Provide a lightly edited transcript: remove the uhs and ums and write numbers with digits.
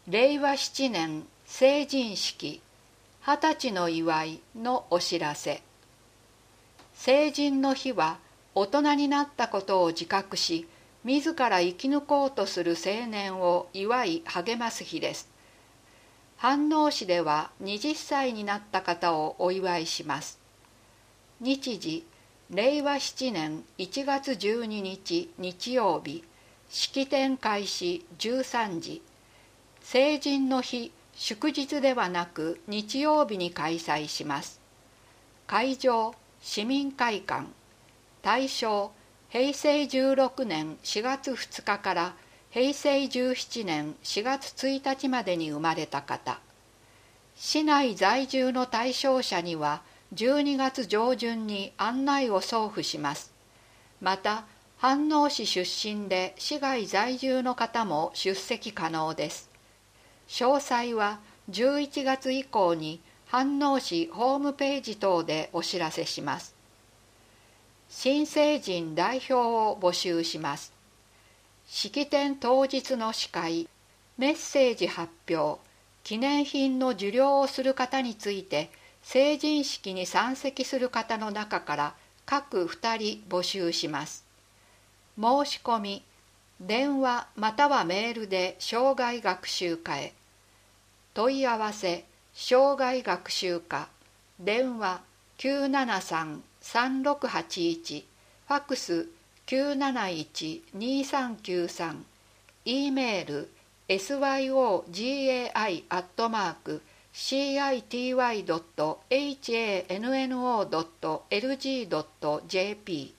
令和7年成人式20歳の祝いのお知らせ。成人の日は大人になったことを自覚し、自ら生き抜こうとする青年を祝い励ます日です。飯能市では20歳になった方をお祝いします。日時、令和7年1月12日日曜日、式典開始13時。成人の日、祝日ではなく日曜日に開催します。会場、市民会館。対象、平成16年4月2日から平成17年4月1日までに生まれた方。市内在住の対象者には12月上旬に案内を送付します。また、飯能市出身で市外在住の方も出席可能です。詳細は11月以降に飯能市ホームページ等でお知らせします。新成人代表を募集します。式典当日の司会、メッセージ発表、記念品の受領をする方について、成人式に参席する方の中から各2人募集します。申し込み、電話またはメールで生涯学習課へ。問い合わせ、生涯学習課、電話973-3681、ファクス971-2393、E メール syogai@city.hanno.lg.jp